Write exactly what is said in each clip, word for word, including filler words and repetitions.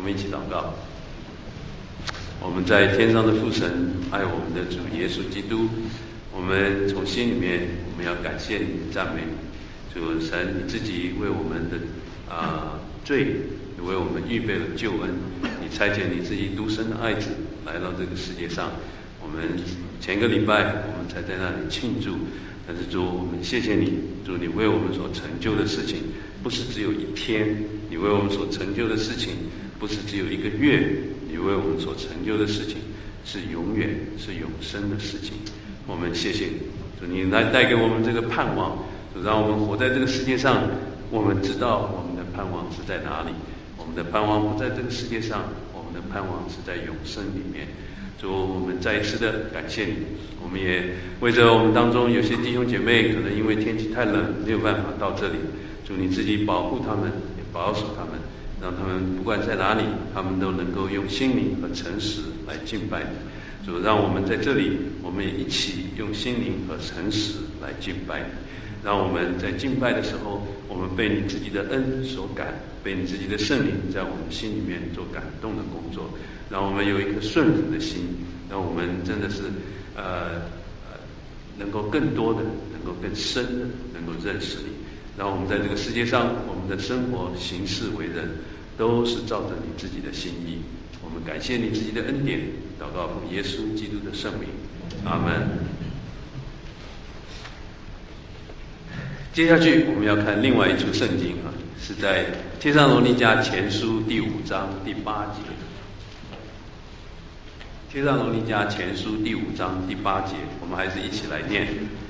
们一起祷告。我们在天上的父神，爱我们的主耶稣基督，我们从心里面我们要感谢你，赞美你。主神，你自己为我们的啊、呃、罪，你为我们预备了救恩，你差遣你自己独生的爱子来到这个世界上。我们前个礼拜我们才在那里庆祝，但是主，我们谢谢你，主你为我们所成就的事情，不是只有一天，你为我们所成就的事情不是只有一个月，你为我们所成就的事情是永远是永生的事情。我们谢谢你，主你来带给我们这个盼望，主让我们活在这个世界上，我们知道我们的盼望是在哪里，我们的盼望不在这个世界上，我们的盼望是在永生里面。主，我们再一次的感谢你，我们也为着我们当中有些弟兄姐妹可能因为天气太冷没有办法到这里，主你自己保护他们，也保守他们，让他们不管在哪里，他们都能够用心灵和诚实来敬拜你。主，让我们在这里，我们也一起用心灵和诚实来敬拜你。让我们在敬拜的时候，我们被你自己的恩所感，被你自己的圣灵在我们心里面做感动的工作，让我们有一颗顺服的心，让我们真的是呃呃能够更多的，能够更深的，能够认识你。让我们在这个世界上，我们的生活行事为人都是照着你自己的心意。我们感谢你自己的恩典，祷告奉耶稣基督的圣名，阿门。接下去我们要看另外一处圣经啊，是在帖撒罗尼迦前书第五章第八节。帖撒罗尼迦前书第五章第八节，我们还是一起来念。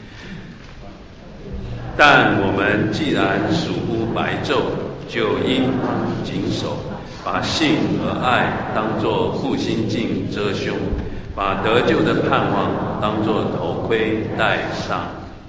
但我们既然属乎白昼，就应当谨守，把信和爱当作护心镜遮胸，把得救的盼望当作头盔戴上。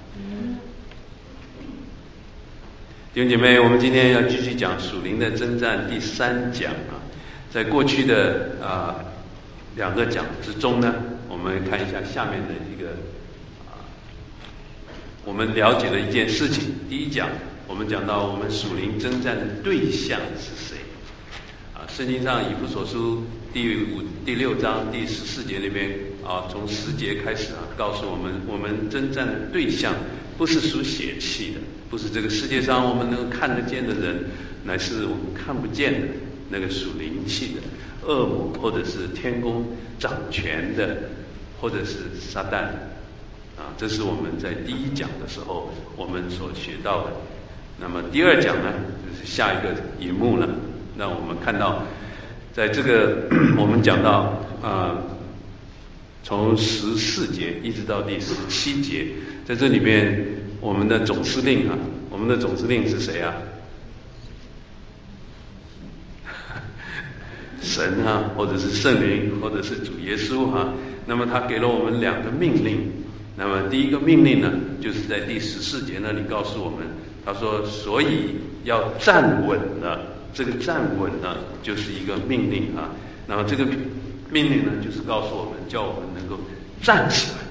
弟兄姐妹，我们今天要继续讲属灵的征战第三讲啊。在过去的啊、呃、两个讲之中呢，我们看一下下面的一个啊、呃，我们了解了一件事情。第一讲，我们讲到我们属灵征战的对象是谁啊？圣经上以弗所书第五第六章第十四节里边啊，从十节开始啊，告诉我们我们征战的对象不是属血气的，不是这个世界上我们能够看得见的人，乃是我们看不见的那个属灵气的恶魔，或者是天宫掌权的，或者是撒旦啊。这是我们在第一讲的时候我们所学到的。那么第二讲呢，就是下一个荧幕了，让我们看到在这个我们讲到啊，从十四节一直到第十七节，在这里面我们的总司令啊，我们的总司令是谁啊？神啊，或者是圣灵，或者是主耶稣啊。那么他给了我们两个命令。那么第一个命令呢，就是在第十四节那里告诉我们，他说所以要站稳了。这个站稳呢，就是一个命令啊。那么这个命令呢，就是告诉我们，叫我们能够站起来。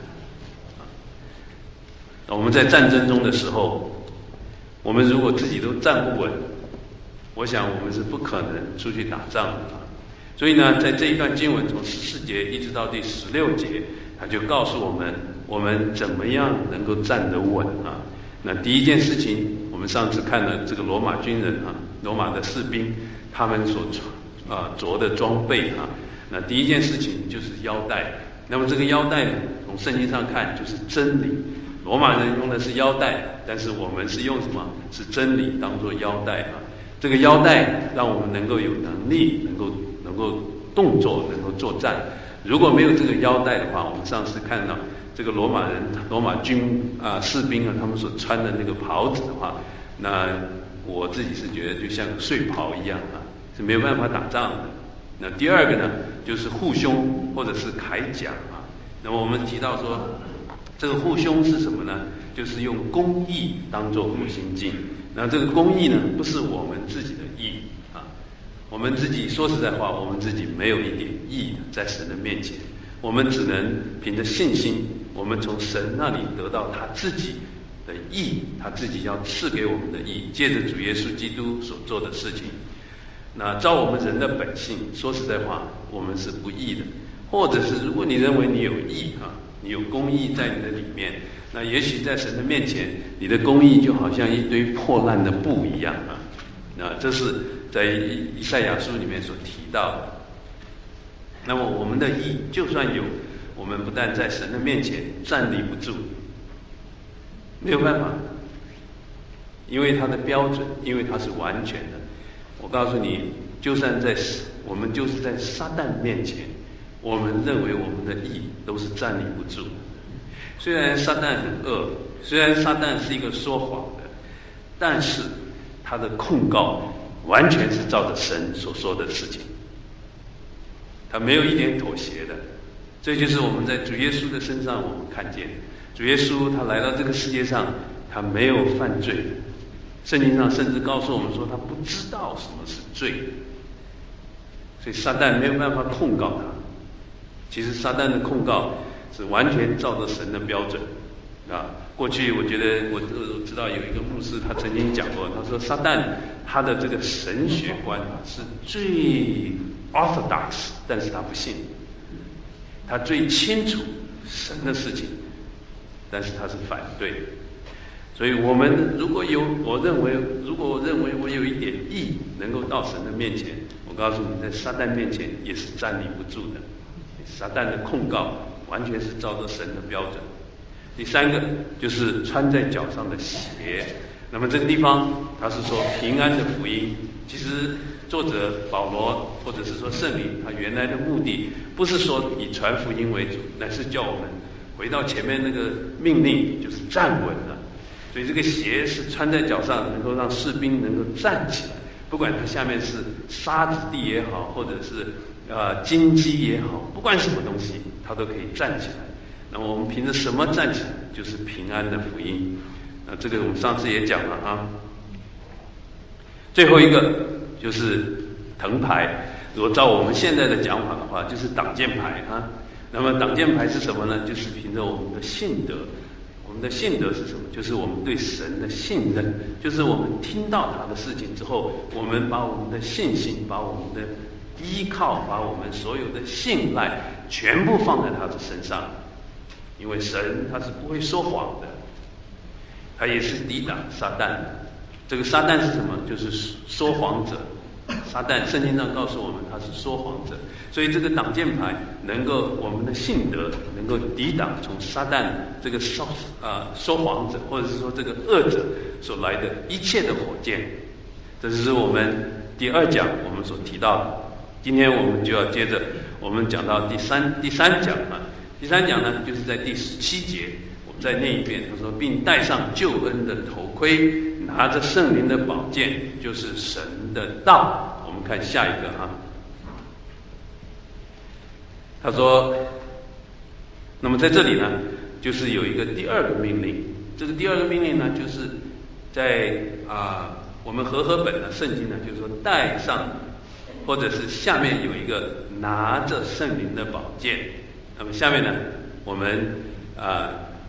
我们在战争中的时候，我们如果自己都站不稳，我想我们是不可能出去打仗的。所以呢，在这一段经文从十四节一直到第十六节，他就告诉我们，我们怎么样能够站得稳啊？那第一件事情，我们上次看了这个罗马军人啊，罗马的士兵他们所啊着的装备啊，那第一件事情就是腰带。那么这个腰带呢，从圣经上看就是真理。罗马人用的是腰带，但是我们是用什么？是真理当作腰带啊。这个腰带让我们能够有能力，能够能够动作，能够作战。如果没有这个腰带的话，我们上次看到这个罗马人、罗马军啊士兵啊，他们所穿的那个袍子的话，那我自己是觉得就像睡袍一样啊，是没有办法打仗的。那第二个呢，就是护胸或者是铠甲啊。那么我们提到说，这个护胸是什么呢？就是用公义当作护心镜。那这个公义呢，不是我们自己的义啊，我们自己说实在话，我们自己没有一点义在神的面前，我们只能凭着信心，我们从神那里得到他自己的义，他自己要赐给我们的义，借着主耶稣基督所做的事情。 那照我们人的本性，说实在话，我们是不义的。或者是如果你认为你有义啊，你有公义在你的里面，那也许在神的面前，你的公义就好像一堆破烂的布一样啊。那这是在以赛亚书里面所提到的。那么我们的义就算有，我们不但在神的面前站立不住，没有办法，因为他的标准，因为他是完全的。我告诉你，就算在我们就是在撒旦面前，我们认为我们的义都是站立不住的。虽然撒旦很恶，虽然撒旦是一个说谎的，但是他的控告完全是照着神所说的事情，他没有一点妥协的。这就是我们在主耶稣的身上我们看见，主耶稣他来到这个世界上，他没有犯罪，圣经上甚至告诉我们说他不知道什么是罪，所以撒旦没有办法控告他。其实撒旦的控告是完全照着神的标准啊。过去我觉得我我知道有一个牧师他曾经讲过，他说撒旦他的这个神学观是最 orthodox， 但是他不信，他最清楚神的事情，但是他是反对。所以我们如果有，我认为如果我认为我有一点义能够到神的面前，我告诉你，在撒旦面前也是站立不住的。撒旦的控告完全是照着神的标准。第三个就是穿在脚上的鞋。那么这个地方他是说平安的福音，其实作者保罗或者是说圣灵，他原来的目的不是说以传福音为主，乃是叫我们回到前面那个命令，就是站稳了。所以这个鞋是穿在脚上，能够让士兵能够站起来，不管它下面是沙子地也好，或者是呃荆棘也好，不管什么东西，它都可以站起来。那么我们凭着什么站起来？就是平安的福音。那这个我们上次也讲了啊。最后一个就是藤牌，如果照我们现在的讲法的话，就是挡箭牌啊。那么挡箭牌是什么呢？就是凭着我们的信德。我们的信德是什么？就是我们对神的信任，就是我们听到他的事情之后，我们把我们的信心，把我们的依靠，把我们所有的信赖全部放在他的身上。因为神他是不会说谎的，他也是抵挡撒旦的。这个撒旦是什么？就是说谎者。撒旦圣经上告诉我们他是说谎者，所以这个挡箭牌能够我们的信德能够抵挡从撒旦这个说啊、呃、说谎者，或者是说这个恶者所来的一切的火箭。这就是我们第二讲我们所提到的。今天我们就要接着我们讲到第三第三讲啊。第三讲呢，就是在第十七节，我们再念一遍。他说，并戴上救恩的头盔，拿着圣灵的宝剑，就是神的道。我们看下一个哈。他说，那么在这里呢，就是有一个第二个命令。这个第二个命令呢，就是在啊、呃、我们和合本的圣经呢，就是说戴上，或者是下面有一个拿着圣灵的宝剑。那么下面呢，我们啊、呃，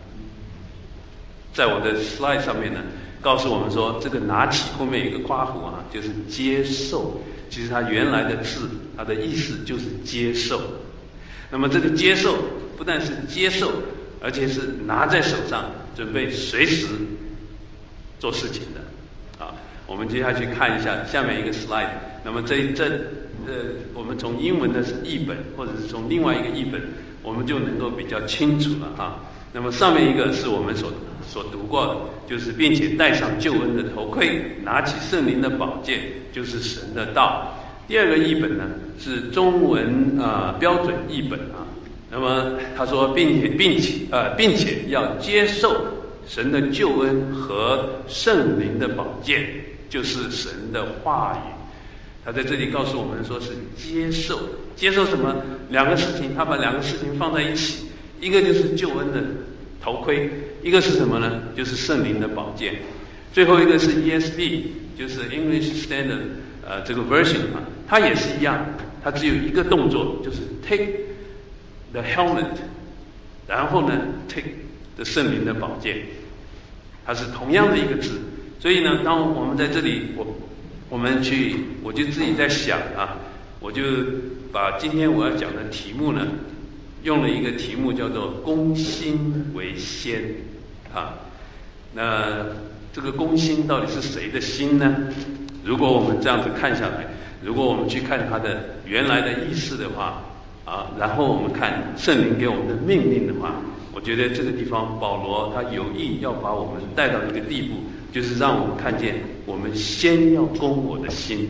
在我的 slide 上面呢，告诉我们说，这个拿起后面有一个括弧啊，就是接受。其实它原来的字，它的意思就是接受。那么这个接受不但是接受，而且是拿在手上，准备随时做事情的啊。我们接下去看一下下面一个 slide。那么这这呃，我们从英文的译本，或者是从另外一个译本，我们就能够比较清楚了哈。那么上面一个是我们所所读过的，就是并且戴上救恩的头盔，拿起圣灵的宝剑，就是神的道。第二个译本呢是中文啊、呃、标准译本啊。那么他说，并且并且呃并且要接受神的救恩和圣灵的宝剑，就是神的话语。他在这里告诉我们说是接受，接受什么？两个事情，他把两个事情放在一起，一个就是救恩的头盔，一个是什么呢？就是圣灵的宝剑。最后一个是 E S V， 就是 English Standard 呃这个 version 啊，它也是一样，它只有一个动作，就是 take the helmet， 然后呢 take 的圣灵的宝剑，它是同样的一个字。所以呢，当我们在这里我我们去，我就自己在想啊，我就把今天我要讲的题目呢，用了一个题目叫做攻心为先啊。那这个攻心到底是谁的心呢？如果我们这样子看下来，如果我们去看它的原来的意思的话啊，然后我们看圣灵给我们的命令的话，我觉得这个地方保罗他有意要把我们带到一个地步，就是让我们看见我们先要攻我的心，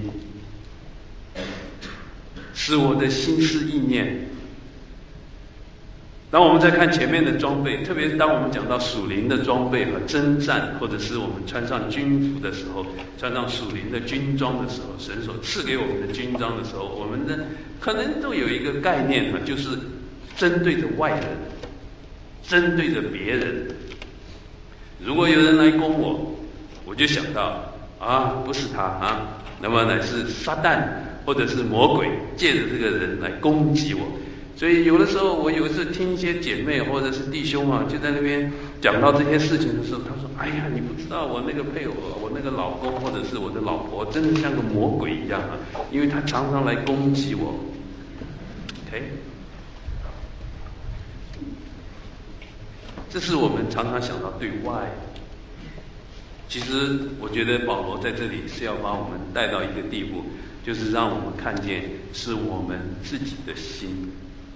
使我的心思意念。当我们在看前面的装备，特别是当我们讲到属灵的装备和征战，或者是我们穿上军服的时候，穿上属灵的军装的时候，神所赐给我们的军装的时候，我们的可能都有一个概念哈，就是针对着外人，针对着别人。如果有人来攻我，我就想到啊，不是他啊，那么乃是撒旦或者是魔鬼借着这个人来攻击我。所以有的时候，我有一次听一些姐妹或者是弟兄啊，就在那边讲到这些事情的时候，他说：“哎呀，你不知道我那个配偶，我那个老公或者是我的老婆，真的像个魔鬼一样啊，因为他常常来攻击我。” OK， 这是我们常常想到对外。其实我觉得保罗在这里是要把我们带到一个地步，就是让我们看见是我们自己的心。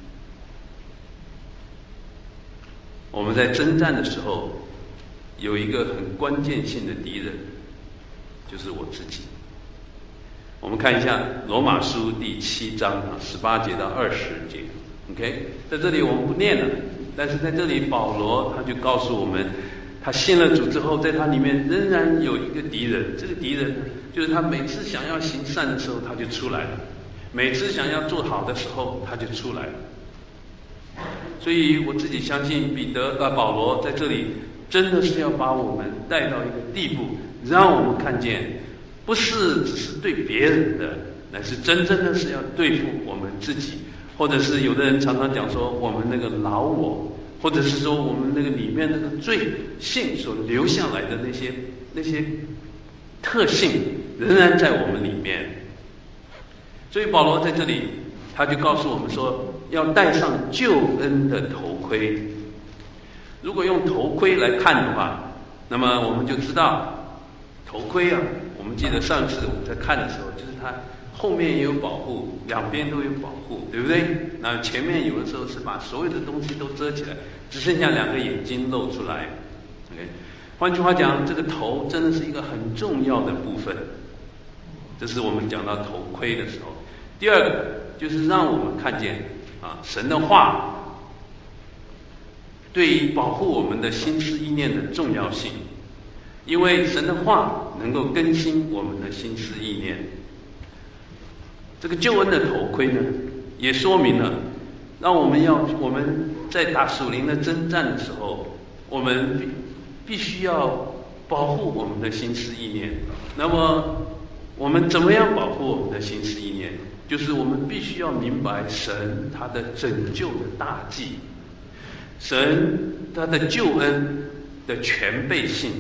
我们在征战的时候，有一个很关键性的敌人，就是我自己。我们看一下罗马书第七章啊，十八节到二十节。OK， 在这里我们不念了，但是在这里保罗他就告诉我们，他信了主之后，在他里面仍然有一个敌人。这个敌人呢，就是他每次想要行善的时候，他就出来了；每次想要做好的时候，他就出来了。所以我自己相信彼得啊保罗在这里真的是要把我们带到一个地步，让我们看见不是只是对别人的，乃是真正的是要对付我们自己，或者是有的人常常讲说我们那个老我，或者是说我们那个里面那个罪性所留下来的那些那些特性仍然在我们里面。所以保罗在这里他就告诉我们说，要戴上救恩的头盔。如果用头盔来看的话，那么我们就知道头盔啊，我们记得上次我们在看的时候，就是它后面也有保护，两边都有保护，对不对？那前面有的时候是把所有的东西都遮起来，只剩下两个眼睛露出来。OK， 换句话讲，这个头真的是一个很重要的部分。这是我们讲到头盔的时候。第二个就是让我们看见啊，神的话对于保护我们的心思意念的重要性，因为神的话能够更新我们的心思意念。这个救恩的头盔呢，也说明了，让我们要我们在打属灵的征战的时候，我们必必须要保护我们的心思意念。那么我们怎么样保护我们的心思意念？就是我们必须要明白神他的拯救的大计，神他的救恩的全备性。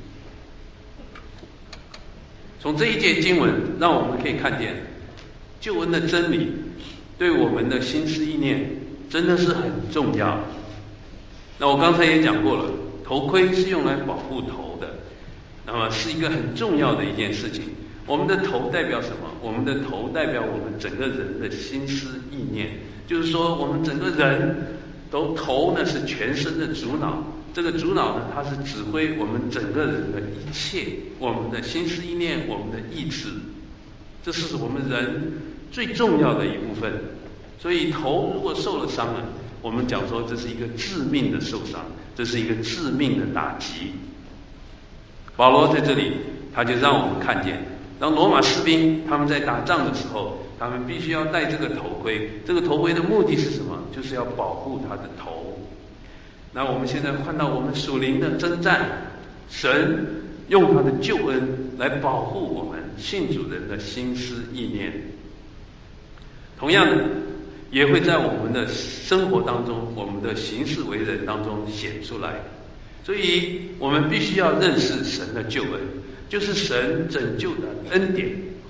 从这一节经文让我们可以看见救恩的真理对我们的心思意念真的是很重要。那我刚才也讲过了，头盔是用来保护头的，那么是一个很重要的一件事情。我们的头代表什么？我们的头代表我们整个人的心思意念，就是说我们整个人都头呢是全身的主脑，这个主脑呢它是指挥我们整个人的一切，我们的心思意念，我们的意志，这是我们人最重要的一部分。所以头如果受了伤了，我们讲说这是一个致命的受伤，这是一个致命的打击。保罗在这里他就让我们看见，当罗马士兵他们在打仗的时候，他们必须要戴这个头盔。这个头盔的目的是什么？就是要保护他的头。那我们现在看到我们属灵的征战，神用他的救恩来保护我们信主人的心思意念。同样的，也会在我们的生活当中，我们的行事为人当中显出来。所以我们必须要认识神的救恩，就是神拯救的恩典，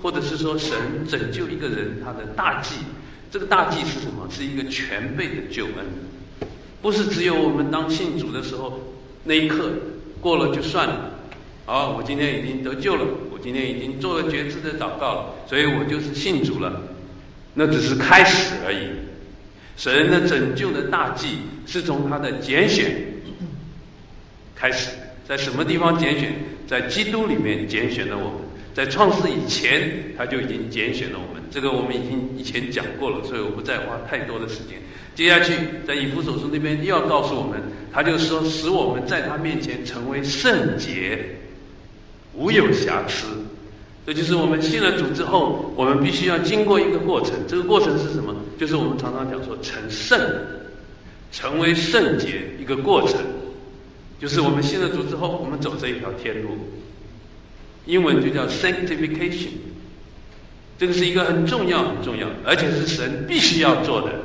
或者是说神拯救一个人他的大计，这个大计是什么？是一个全备的救恩，不是只有我们当信主的时候那一刻过了就算了。好，我今天已经得救了，我今天已经做了决志的祷告了，所以我就是信主了，那只是开始而已。神的拯救的大计是从他的拣选开始，在什么地方拣选？在基督里面拣选了我们，在创世以前他就已经拣选了我们，这个我们已经以前讲过了，所以我不再花太多的时间。接下去在以弗所书那边又要告诉我们，他就说使我们在他面前成为圣洁，无有瑕疵。这就是我们信了主之后，我们必须要经过一个过程，这个过程是什么？就是我们常常讲说成圣，成为圣洁一个过程，就是我们信了主之后，我们走这一条天路，英文就叫 sanctification， 这个是一个很重要很重要，而且是神必须要做的。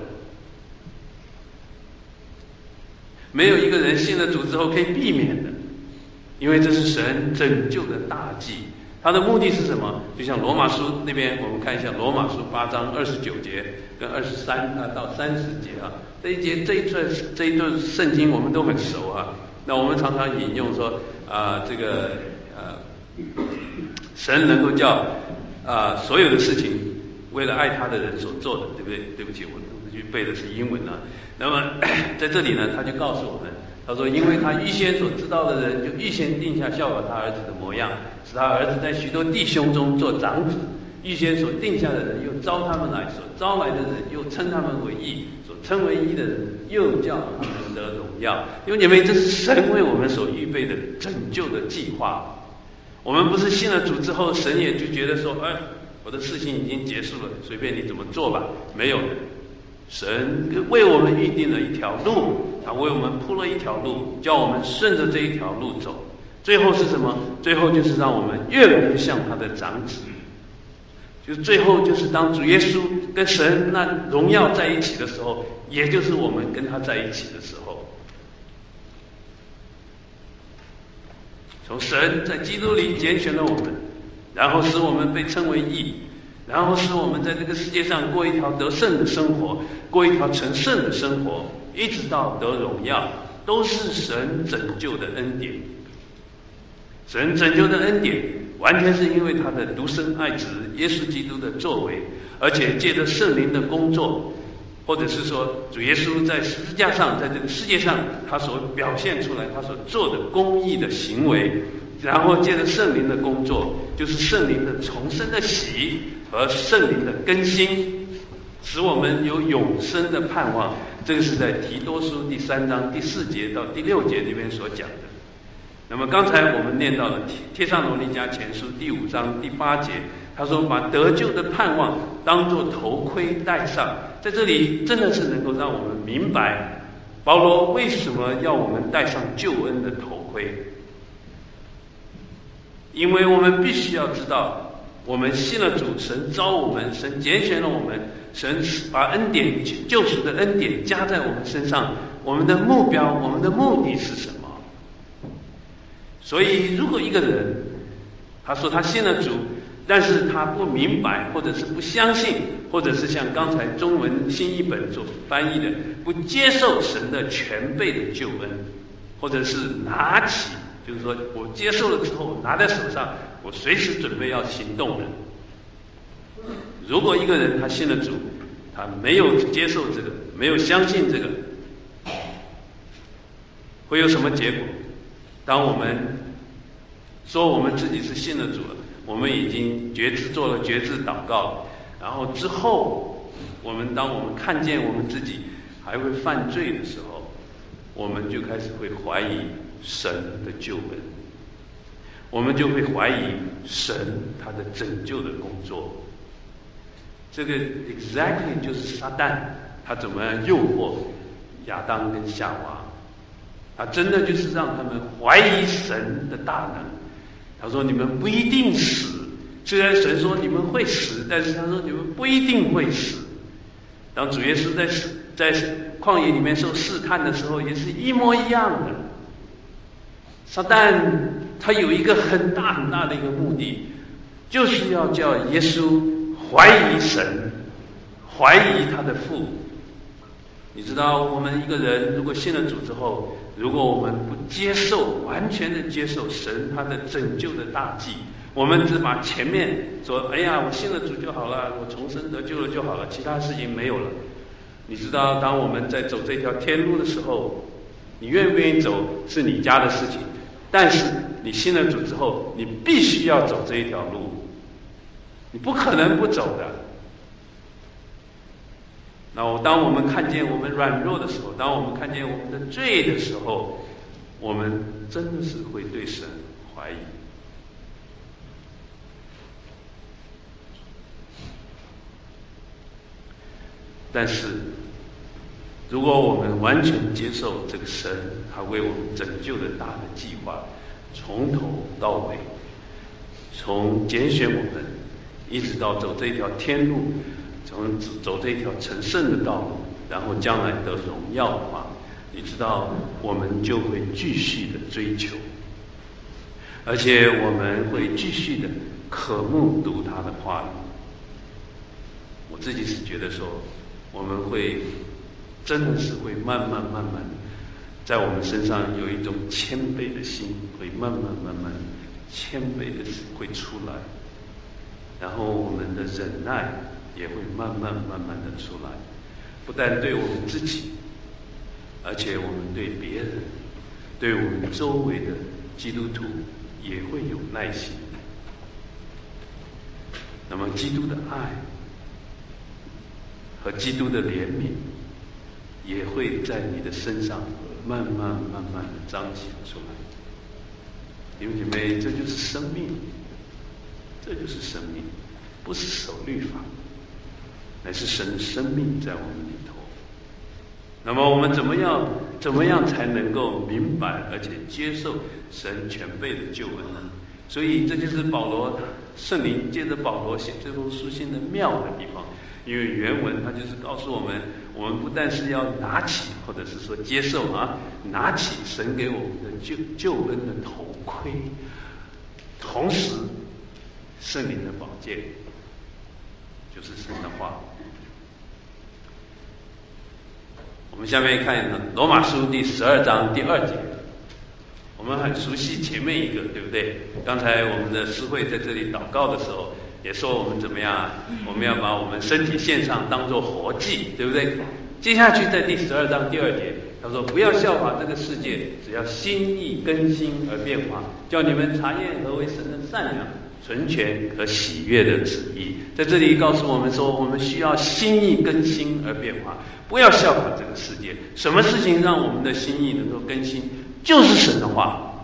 没有一个人信了主之后可以避免的，因为这是神拯救的大计。他的目的是什么？就像罗马书那边，我们看一下罗马书八章二十九节跟二十三啊到三十节啊，这一节这一段这一段圣经我们都很熟啊。那我们常常引用说啊、呃，这个呃，神能够叫啊、呃、所有的事情为了爱他的人所做的，对不对？对不起，我这句背的是英文啊。那么在这里呢，他就告诉我们，他说，因为他预先所知道的人，就预先定下效法他儿子的模样，使他儿子在许多弟兄中做长子。预先所定下的人，又招他们来；所招来的人，又称他们为义；所称为义的人，又叫他们得荣耀。因为你们这是神为我们所预备的拯救的计划。我们不是信了主之后，神也就觉得说，哎，我的事情已经结束了，随便你怎么做吧。没有的，神为我们预定了一条路，他为我们铺了一条路，叫我们顺着这一条路走。最后是什么？最后就是让我们越来越像他的长子。就是最后就是当主耶稣跟神那荣耀在一起的时候，也就是我们跟他在一起的时候。从神在基督里拣选了我们，然后使我们被称为义，然后使我们在这个世界上过一条得胜的生活，过一条成圣的生活，一直到得荣耀，都是神拯救的恩典。神拯救的恩典完全是因为他的独生爱子耶稣基督的作为，而且借着圣灵的工作，或者是说主耶稣在十字架上，在这个世界上他所表现出来他所做的公义的行为，然后借着圣灵的工作，就是圣灵的重生的喜和圣灵的更新，使我们有永生的盼望。这个是在提多书第三章第四节到第六节里面所讲的。那么刚才我们念到了帖撒罗尼迦前书第五章第八节，他说把得救的盼望当作头盔戴上。在这里真的是能够让我们明白保罗为什么要我们戴上救恩的头盔。因为我们必须要知道，我们信了主，神召我们，神拣选了我们，神把恩典救赎的恩典加在我们身上，我们的目标，我们的目的是什么？所以如果一个人他说他信了主，但是他不明白，或者是不相信，或者是像刚才中文新译本所翻译的，不接受神的全备的救恩，或者是拿起，就是说我接受了之后拿在手上，我随时准备要行动的。如果一个人他信了主，他没有接受这个，没有相信这个，会有什么结果？当我们说我们自己是信了主了，我们已经决志做了决志祷告，然后之后我们当我们看见我们自己还会犯罪的时候，我们就开始会怀疑神的救恩，我们就会怀疑神他的拯救的工作。这个 exactly 就是撒旦他怎么样诱惑亚当跟夏娃，他真的就是让他们怀疑神的大能。他说你们不一定死，虽然神说你们会死，但是他说你们不一定会死。当主耶稣在在旷野里面受试探的时候，也是一模一样的。撒旦他有一个很大很大的一个目的， 就是要叫耶稣怀疑神，怀疑他的父。你知道，我们一个人如果信了主之后，如果我们不接受，完全的接受神他的拯救的大计，我们只把前面说，哎呀，我信了主就好了，我重生得救了就好了，其他事情没有了。你知道，当我们在走这条天路的时候，你愿不愿意走是你家的事情，但是你信了主之后，你必须要走这一条路，你不可能不走的。那我当我们看见我们软弱的时候，当我们看见我们的罪的时候，我们真的是会对神怀疑。但是如果我们完全接受这个神他为我们拯救的大的计划，从头到尾，从拣选我们一直到走这一条天路，从走这一条成圣的道路，然后将来得荣耀的话，你知道我们就会继续的追求，而且我们会继续的渴慕读他的话语。我自己是觉得说，我们会真的是会慢慢慢慢在我们身上有一种谦卑的心，会慢慢慢慢谦卑的会出来，然后我们的忍耐也会慢慢慢慢的出来，不但对我们自己，而且我们对别人，对我们周围的基督徒也会有耐心。那么基督的爱和基督的怜悯也会在你的身上慢慢慢慢的彰显出来。弟兄姐妹，这就是生命，这就是生命，不是守律法，乃是神的生命在我们里头。那么我们怎么样怎么样才能够明白而且接受神全备的救恩呢？所以这就是保罗圣灵借着保罗写这封书信的妙的地方，因为原文它就是告诉我们，我们不但是要拿起或者是说接受啊，拿起神给我们的救救恩的头盔，同时圣灵的宝剑就是神的话。我们下面看罗马书第十二章第二节，我们很熟悉前面一个，对不对？刚才我们的诗会在这里祷告的时候也说我们怎么样啊？我们要把我们身体献上当作活祭，对不对？接下去在第十二章第二节他说，不要效法这个世界，只要心意更新而变化，叫你们查验何为神的善良纯全和喜悦的旨意。在这里告诉我们说，我们需要心意更新而变化，不要效法这个世界。什么事情让我们的心意能够更新？就是神的话。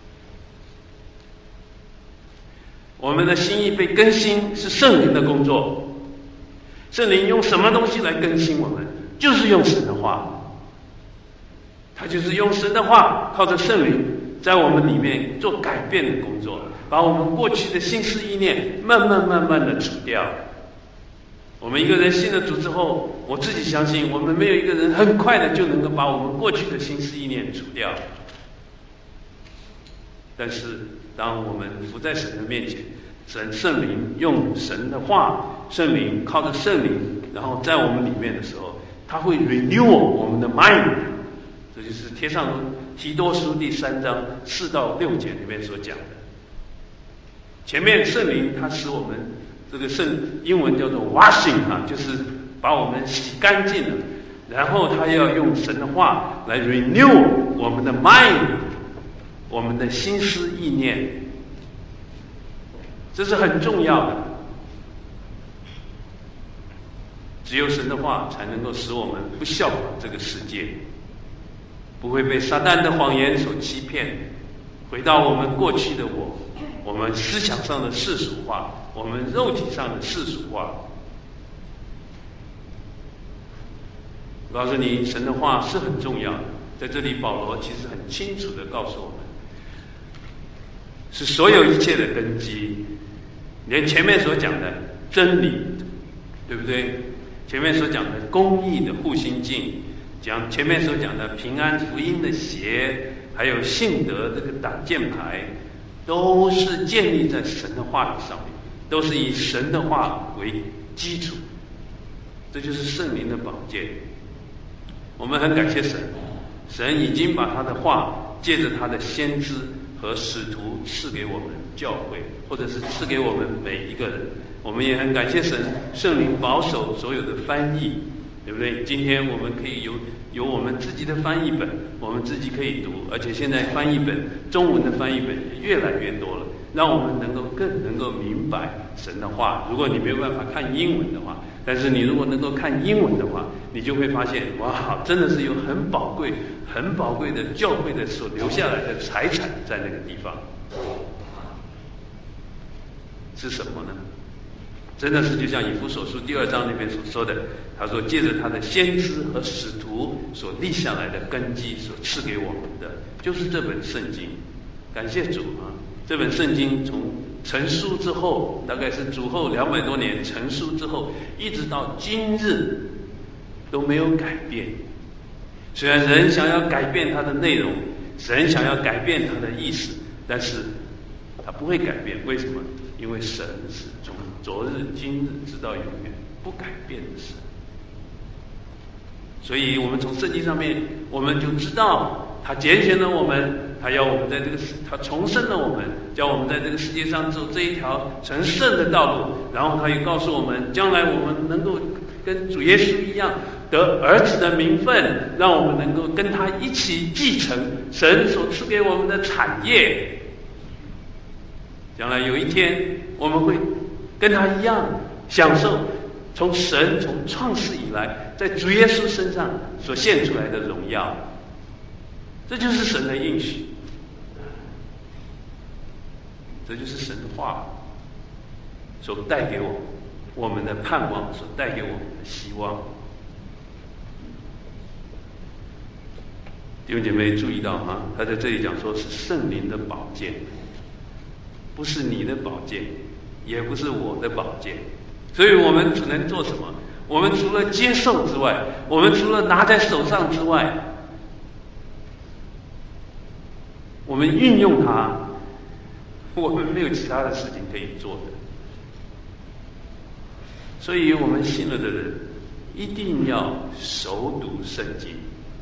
我们的心意被更新是圣灵的工作。圣灵用什么东西来更新我们？就是用神的话。他就是用神的话，靠着圣灵在我们里面做改变的工作，把我们过去的心思意念慢慢慢慢的除掉。我们一个人信了主之后，我自己相信我们没有一个人很快的就能够把我们过去的心思意念除掉，但是当我们伏在神的面前，神圣灵用神的话，圣灵靠着圣灵然后在我们里面的时候，他会 renew 我们的 mind。 这就是帖上提多书第三章四到六节里面所讲的。前面圣灵他使我们这个圣英文叫做 washing 啊，就是把我们洗干净了，然后他要用神的话来 renew 我们的 mind， 我们的心思意念，这是很重要的。只有神的话才能够使我们不效法这个世界，不会被撒旦的谎言所欺骗，回到我们过去的我，我们思想上的世俗化，我们肉体上的世俗化。我告诉你，神的话是很重要的。在这里保罗其实很清楚的告诉我们，是所有一切的根基，连前面所讲的真理，对不对？前面所讲的公义的护心镜，讲前面所讲的平安福音的鞋，还有信德这个挡箭牌，都是建立在神的话语上面。 都是以神的话为基础，这就是圣灵的宝剑。我们很感谢神，神已经把他的话借着他的先知和使徒赐给我们教会，或者是赐给我们每一个人。我们也很感谢神，圣灵保守所有的翻译，对不对？今天我们可以有有我们自己的翻译本，我们自己可以读，而且现在翻译本中文的翻译本也越来越多了，让我们能够更能够明白神的话。如果你没有办法看英文的话，但是你如果能够看英文的话，你就会发现，哇，真的是有很宝贵、很宝贵的教会的所留下来的财产在那个地方。是什么呢？真的是就像以弗所书第二章那边所说的，他说借着他的先知和使徒所立下来的根基所赐给我们的，就是这本圣经。感谢主啊！这本圣经从成书之后，大概是主后两百多年成书之后，一直到今日都没有改变。虽然人想要改变它的内容，神想要改变它的意思，但是它不会改变。为什么？因为神是从昨日今日直到永远不改变的神。所以我们从圣经上面我们就知道他拣选了我们，他要我们在这个他重生了我们，叫我们在这个世界上走这一条成圣的道路。然后他也告诉我们，将来我们能够跟主耶稣一样得儿子的名分，让我们能够跟他一起继承神所赐给我们的产业。将来有一天我们会跟他一样享受从神从创世以来在主耶稣身上所现出来的荣耀。这就是神的应许，这就是神的话所带给我们我们的盼望，所带给我们的希望。弟兄姐妹注意到啊，他在这里讲说是圣灵的宝剑，不是你的宝剑，也不是我的宝剑。所以我们只能做什么？我们除了接受之外，我们除了拿在手上之外，我们运用它，我们没有其他的事情可以做的。所以我们信了的人一定要熟读圣经。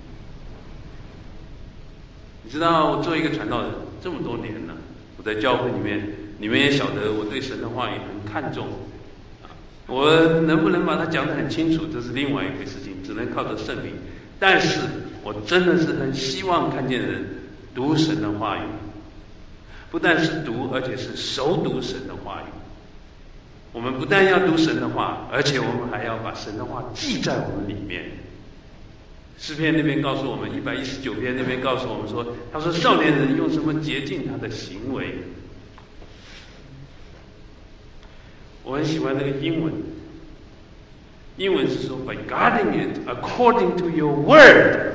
你知道我做一个传道人这么多年了，我在教会里面，你们也晓得我对神的话语很看重，我能不能把它讲得很清楚，这是另外一回事情，只能靠着圣灵。但是我真的是很希望看见人读神的话语，不但是读，而且是熟读神的话语。我们不但要读神的话，而且我们还要把神的话记在我们里面。诗篇那边告诉我们，一百一十九篇那边告诉我们说，他说少年人用什么洁净他的行为。我很喜欢那个英文，英文是说 by guarding it according to your word，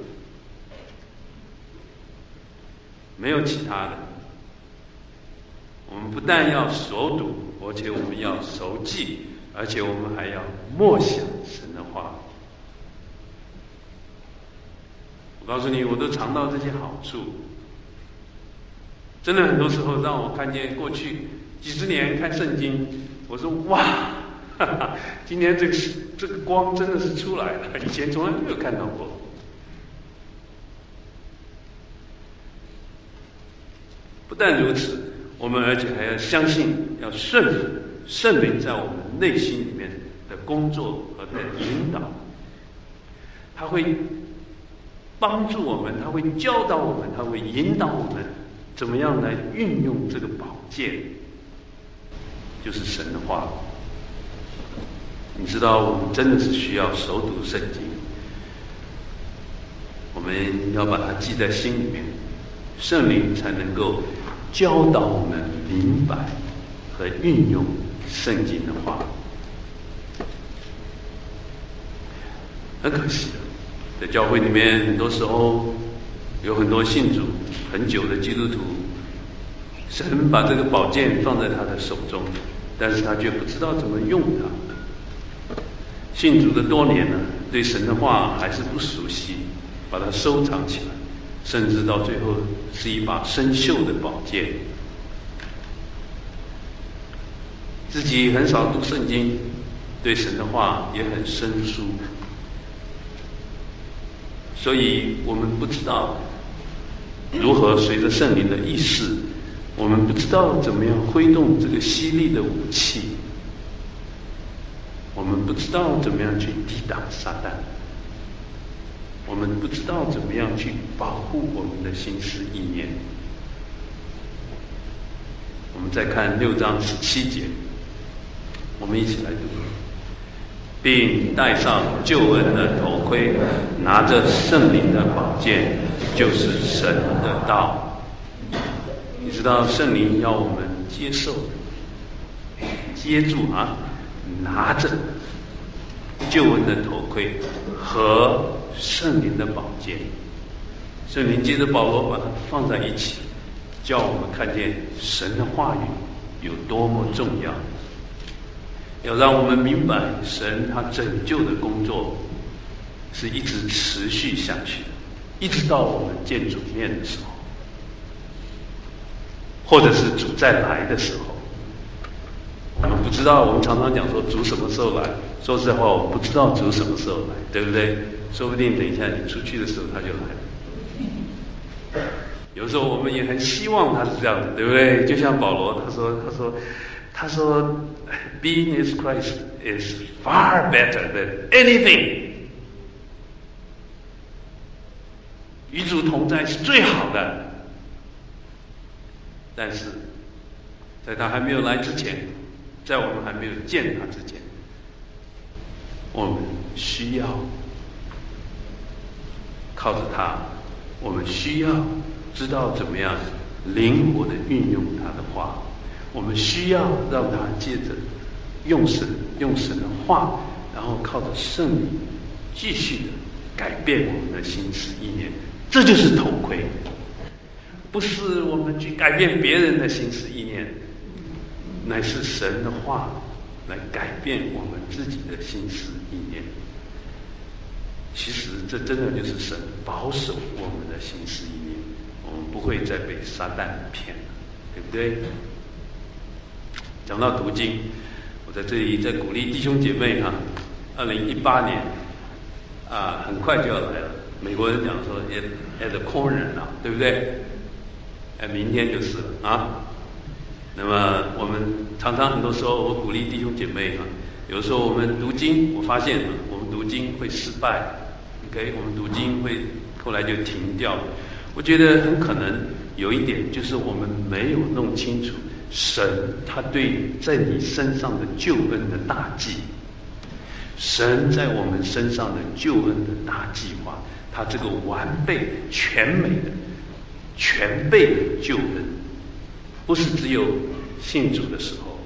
没有其他的。我们不但要熟读，而且我们要熟记，而且我们还要默想神的话。我告诉你，我都尝到这些好处。真的很多时候让我看见过去几十年看圣经，我说哇，哈哈，今天这个这个光真的是出来了，以前从来没有看到过。不但如此，我们而且还要相信，要顺服圣灵在我们内心里面的工作和的引导，他会帮助我们，他会教导我们，他会引导我们怎么样来运用这个宝剑，就是神的话。你知道我们真的是需要熟读圣经，我们要把它记在心里面，圣灵才能够教导我们明白和运用圣经的话。很可惜的，在教会里面很多时候有很多信主很久的基督徒，神把这个宝剑放在他的手中，但是他却不知道怎么用它。信主的多年了，对神的话还是不熟悉，把它收藏起来，甚至到最后是一把生锈的宝剑。 自己很少读圣经，对神的话也很生疏，所以我们不知道如何随着圣灵的意识，我们不知道怎么样挥动这个犀利的武器，我们不知道怎么样去抵挡撒旦，我们不知道怎么样去保护我们的心思意念。我们再看六章十七节，我们一起来读，并戴上救恩的头盔，拿着圣灵的宝剑，就是神的道。你知道圣灵要我们接受、接住啊，拿着救恩的头盔和圣灵的宝剑。圣灵接着保罗把它放在一起，叫我们看见神的话语有多么重要，要让我们明白神他拯救的工作是一直持续下去的，一直到我们见主面的时候，或者是主再来的时候。我们不知道，我们常常讲说主什么时候来，说实话我不知道主什么时候来，对不对？说不定等一下你出去的时候他就来了。有时候我们也很希望他是这样子，对不对？就像保罗他说他说他说 Being with Christ is far better than anything， 与主同在是最好的。但是在他还没有来之前，在我们还没有见他之前，我们需要靠着他，我们需要知道怎么样灵活的运用他的话，我们需要让他接着用神用神的话，然后靠着圣灵继续的改变我们的心思意念。这就是头盔，不是我们去改变别人的心思意念，乃是神的话来改变我们自己的心思意念。其实这真的就是神保守我们的心思意念，我们不会再被撒旦骗了，对不对？讲到读经，我在这里再鼓励弟兄姐妹啊，二零一八年啊很快就要来了。美国人讲说 at the corner 啊，对不对？哎，明天就是了啊。那么我们常常很多时候，我鼓励弟兄姐妹啊，有时候我们读经，我发现啊，我们读经会失败 ，OK， 我们读经会后来就停掉。我觉得很可能有一点就是我们没有弄清楚神他对在你身上的救恩的大计，神在我们身上的救恩的大计划，他这个完备全美的全备的救恩，不是只有信主的时候，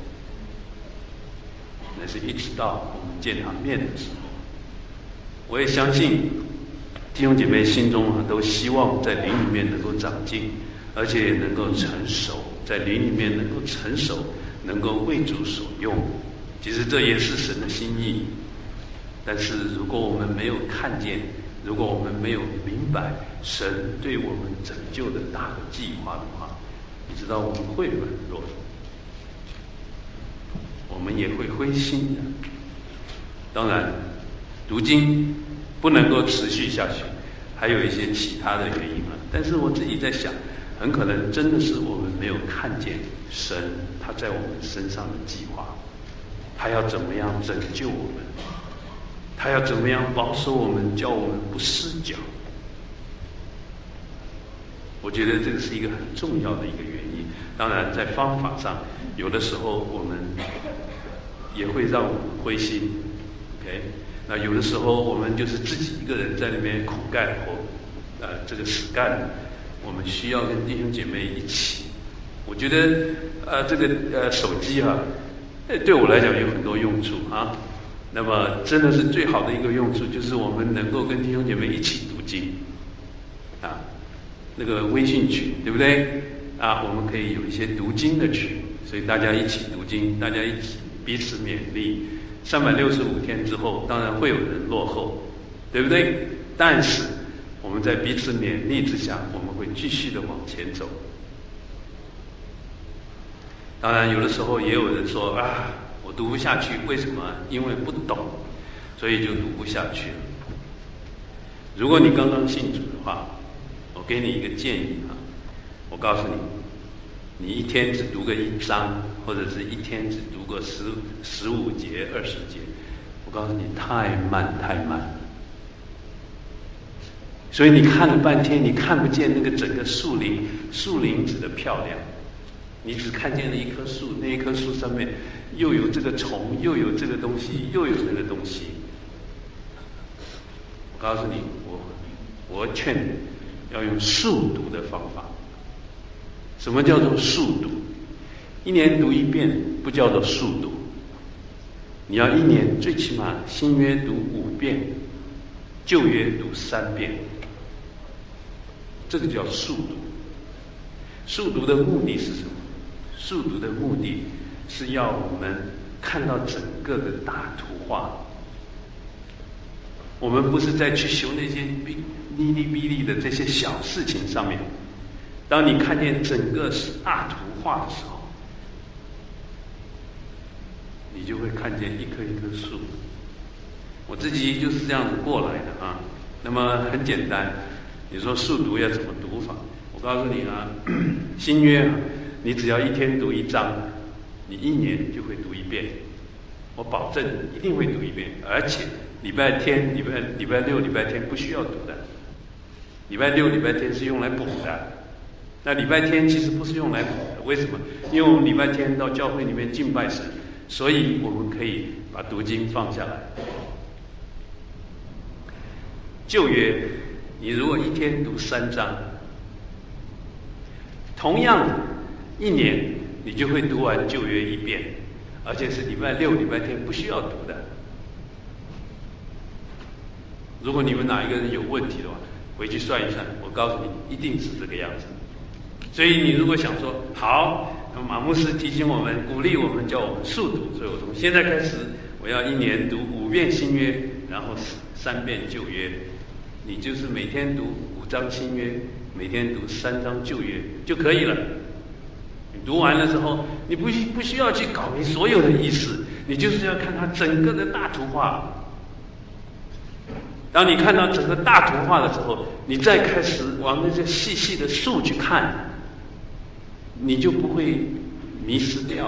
乃是一直到我们见他面的时候。我也相信弟兄姐妹心中啊，都希望在灵里面能够长进，而且也能够成熟，在灵里面能够成熟，能够为主所用。其实这也是神的心意。但是如果我们没有看见，如果我们没有明白神对我们拯救的大的计划的话，你知道我们会软弱，我们也会灰心的。当然读经不能够持续下去，还有一些其他的原因啊。但是我自己在想，很可能真的是我们没有看见神他在我们身上的计划，他要怎么样拯救我们，他要怎么样保守我们，叫我们不失脚。我觉得这个是一个很重要的一个原因。当然在方法上，有的时候我们也会让我们灰心 OK， 那有的时候我们就是自己一个人在那边苦干活，呃，这个死干，我们需要跟弟兄姐妹一起。我觉得呃这个呃手机啊，对我来讲有很多用处啊。那么真的是最好的一个用处，就是我们能够跟弟兄姐妹一起读经啊，那个微信群，对不对啊？我们可以有一些读经的群，所以大家一起读经，大家一起彼此勉励。三百六十五天之后，当然会有人落后，对不对？但是我们在彼此勉励之下，我们会继续的往前走。 当然有的时候也有人说啊，我读不下去，为什么？因为不懂，所以就读不下去了。如果你刚刚信主的话，我给你一个建议啊，我告诉你，你一天只读个一章，或者是一天只读个十十五节、二十节，我告诉你，太慢太慢了。所以你看了半天，你看不见那个整个树林，树林子的漂亮，你只看见了一棵树，那一棵树上面又有这个虫，又有这个东西，又有那个东西。我告诉你，我我劝你要用速读的方法。什么叫做速读？一年读一遍不叫做速读，你要一年最起码新约读五遍，旧约读三遍，这个叫速读。速读的目的是什么？速读的目的是要我们看到整个的大图画。我们不是在去修那些哔哩哩哔哩的这些小事情上面。当你看见整个大图画的时候，你就会看见一棵一棵树。我自己就是这样子过来的啊。那么很简单，你说速读要怎么读法？我告诉你啊，新约啊，你只要一天读一章，你一年就会读一遍。我保证一定会读一遍，而且礼拜天、礼拜礼拜六、礼拜天不需要读的，礼拜六、礼拜天是用来补的。那礼拜天其实不是用来补的，为什么？因为我们礼拜天到教会里面敬拜神，所以我们可以把读经放下来。旧约，你如果一天读三章，同样的一年你就会读完旧约一遍，而且是礼拜六、礼拜天不需要读的。如果你们哪一个人有问题的话，回去算一算，我告诉你，一定是这个样子。所以你如果想说好，马牧师提醒我们，鼓励我们，叫我们速读，所以我从现在开始，我要一年读五遍新约，然后三遍旧约。你就是每天读五章新约，每天读三章旧约就可以了。你读完了之后，你不需不需要去搞你所有的仪式，你就是要看它整个的大图画。当你看到整个大图画的时候，你再开始往那些细细的树去看，你就不会迷失掉。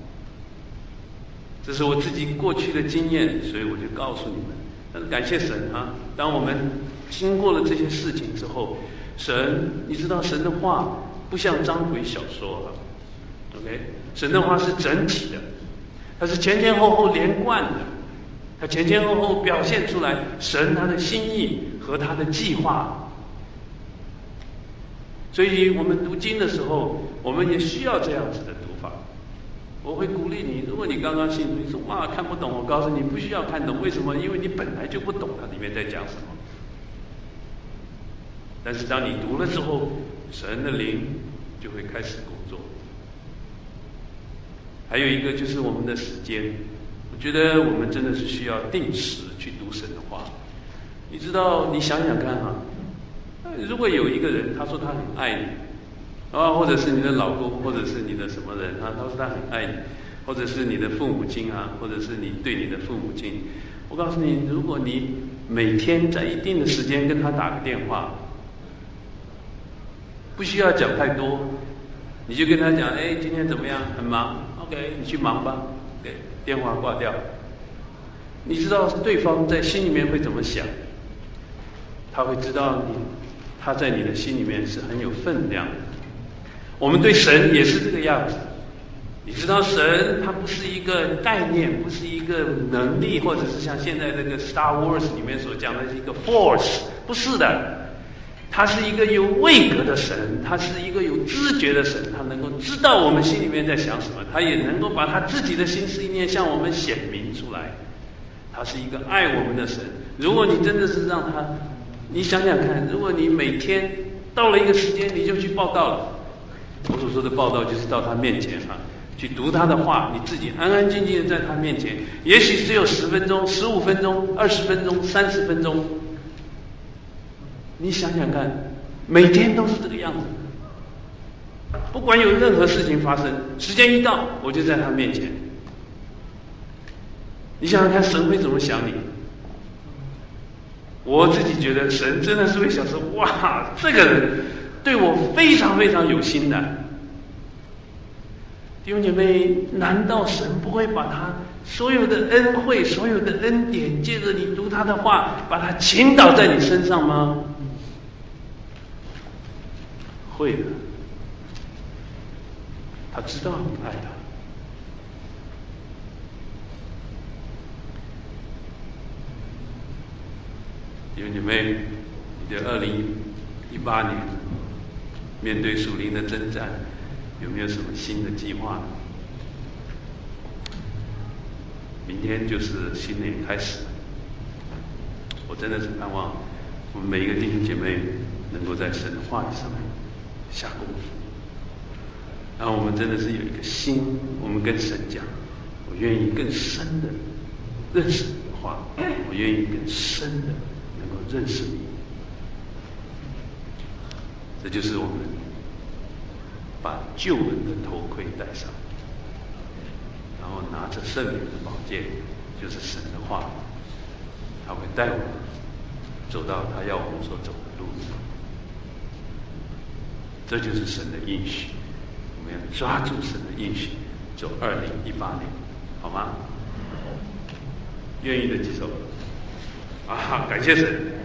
这是我自己过去的经验，所以我就告诉你们。但是感谢神啊，当我们经过了这些事情之后，神，你知道神的话不像章回小说啊 ，OK， 神的话是整体的，它是前前后后连贯的，它前前后后表现出来神他的心意和他的计划。所以我们读经的时候，我们也需要这样子的读法。我会鼓励你，如果你刚刚信主，你说哇看不懂，我告诉你不需要看懂，为什么？因为你本来就不懂它里面在讲什么。但是当你读了之后，神的灵就会开始工作。还有一个就是我们的时间，我觉得我们真的是需要定时去读神的话。你知道，你想想看哈，如果有一个人他说他很爱你，啊，或者是你的老公，或者是你的什么人啊，他说他很爱你，或者是你的父母亲啊，或者是你对你的父母亲，我告诉你，如果你每天在一定的时间跟他打个电话，不需要讲太多，你就跟他讲，哎，今天怎么样？很忙 ，OK， 你去忙吧，给电话挂掉。你知道对方在心里面会怎么想？他会知道你，他在你的心里面是很有分量的。我们对神也是这个样子。你知道神它不是一个概念，不是一个能力，或者是像现在这个 Star Wars 里面所讲的一个 Force， 不是的。他是一个有位格的神，他是一个有知觉的神，他能够知道我们心里面在想什么，他也能够把他自己的心思意念向我们显明出来。他是一个爱我们的神。如果你真的是让他，你想想看，如果你每天到了一个时间你就去报道了，我所说的报道就是到他面前啊，去读他的话，你自己安安静静的在他面前，也许只有十分钟、十五分钟、二十分钟、三十分钟。你想想看，每天都是这个样子， 不管有任何事情发生，时间一到，我就在他面前。你想想看，神会怎么想你？我自己觉得神真的是会想说，哇，这个人对我非常非常有心的。弟兄姐妹，难道神不会把他所有的恩惠、所有的恩典，借着你读他的话，把他倾倒在你身上吗？会的，他知道你爱他。弟兄姐妹，你的二零一八年面对属灵的征战，有没有什么新的计划呢？明天就是新年开始了，我真的是盼望我们每一个弟兄姐妹能够在神的话语上面下功夫，然后我们真的是有一个心，我们跟神讲，我愿意更深的认识你的话，我愿意更深的能够认识你。这就是我们把救恩的头盔戴上，然后拿着圣灵的宝剑，就是神的话，他会带我们走到他要我们所走的路。这就是神的应许，我们要抓住神的应许，走二零一八年，好吗？愿意的举手。啊，感谢神。